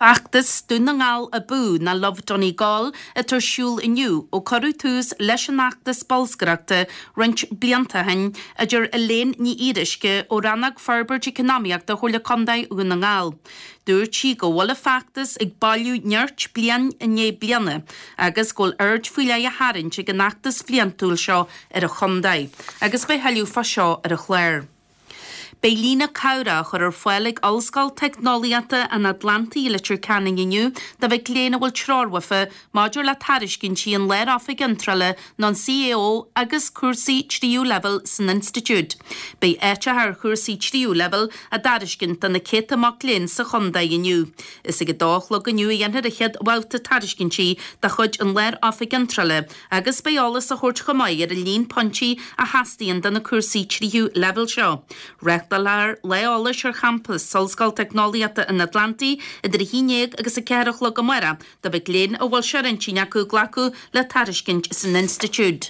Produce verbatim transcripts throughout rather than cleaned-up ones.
Achtas dún ngal a bú na love Donny Gall a tar siúl iniu ó corú tús leis an achtas balsgrachta rint blianta hain a dur a léin ní iriske ó rannag farberg economiach da chola condai ún na ngal. Dúr tí go wala factas ag balú neart blian a né blianna agus gol urge fuile a harin te gan achtas fliantúl seo ar a chondai agus bei heliú fa seo ar a chléir. Beilína Caura chur ar foilig allscal technoliata an Atlanti litir canning iniu da bheith léna bhfuil trárwafa máidir le tariscin sí an léir afig antrala non C A O agus cuasaí tríú level san institute. Bei éite ar cuasaí tríú level a dariscin dan na cét amach lén sa chondai iniu. Is ag dálog iniu i anhir a chéad bhilta tariscin sí da chud an léir afig antrala agus bei álas a chórt chomáid ar a lín ponchi a hastíon dan na cuasaí tríú level seo. Recht Lar leolis ar campus solscal technoliata in Atlanti idir hínéag agus a ceirech le gomara da bheith léin a bhfuil searan tíneacu glacu le tariscint san institute.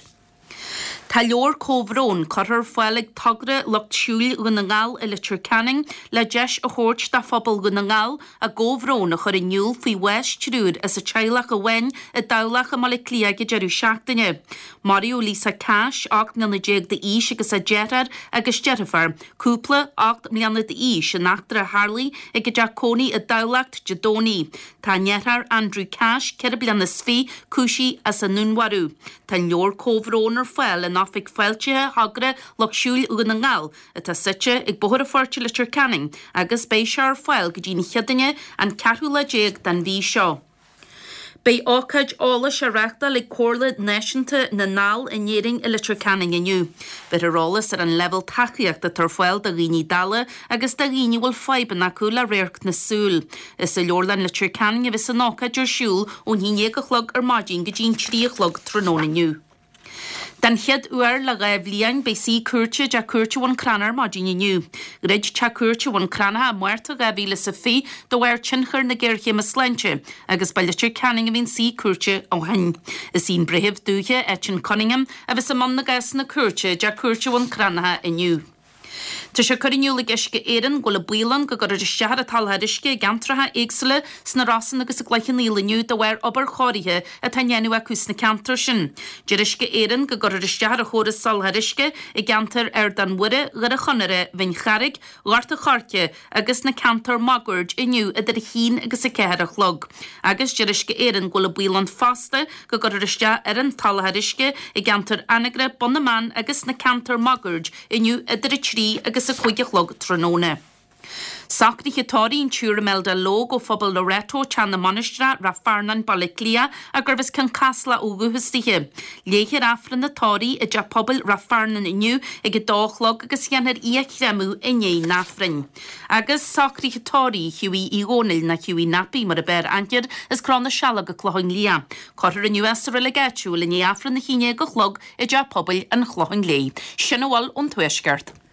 Tá leor cóhrón chuthar foilig tagra locht siúil go na ngáil i litir canning le deis a chóirt da phobal go na ngáil a góhrón a chur iniuúl faoi west trúd as a teilech a wein a dálach a mala clia go dearú seachtaine. Mario Lisa Cash acht na na déag de ís agus a Gerard agus Jennifer, cúpla acht mlianna de ís a nachtar a Harley ag go deacóní a dálacht Jadóní. Tá nearthar Andrew Cash ceir blianna sfí cúsí as a núnwarú. Tá leor cóhrón ar foiil in Nafik foiiltethe hagra loch siúil ugan na ngáil a tá site ag bohar a forte litir canning agus bei sear foiil go dtína cheadaine an ceathrú le déag dan bhí seo. Bei ácaid álas a reachta le cóirla náisiúnta na nál in éing i litir canning iniu. Bit arálas ar an level tachiaachta tar foiil da riní dala agus da riní bhfuil faiban acu le réirc na súl. Is a leorlan litir canning a bhís an ácaid ar siúl ón hínéag a chlog ar maidín go dín trí a chlog tróna iniu. Dan chiad uair le gaibh líon bei sí cuirte de cuirte bhain cranar maidín iniu. Grid te cuirte bhain crana a muirta gaibh le sa fí do bhair tinchar na ggéirche a sleinte agus bei litir canning a bhín sí cuirte ó hain. Is ín brehibh dúche Etchin Cunningham a bhís a man na gas na cuirte de cuirte bhain cranatha iniu. Tá sé chuirniuúla isce éan go le bulan go gur a seaar a talthairisce gantratha éagsala sna rasan agus a gleichan ílaniu do bhhair obair choirithe a tanhéanú a cús na cantar sin. Derisce éan go gur a seaar a chóras salthairisce i gantar ar dan wire gur a chonare bhain charig, ghart a charce agus na cantar magurt iniu idir hín agus a ceir a chlog. Agus derisce éan go le bulan fasta go gur a seaar ar an talthairisce i gantar anagre bonnaman agus na cantar magurt iniu idir a trí agus a chuige chlog tróna. Sacri chitáín túra melda log ó phobal Loreto tean na monistra ra farnan baliclia a gurbis can casla óguhustithe. Léhir afran na táí i de pobl ra farnan iniu ag go dálog agus cheanar íachremú iné nafrin. Agus sacri chitáí hiúí ígónil na hiúí napi mar a ber antiad is cránna seala go chlohain lia. Cortar in U S a relegatúil in afran na híine go chlog i de pobl an chlohain lé. Sinnahil ón tuisgart.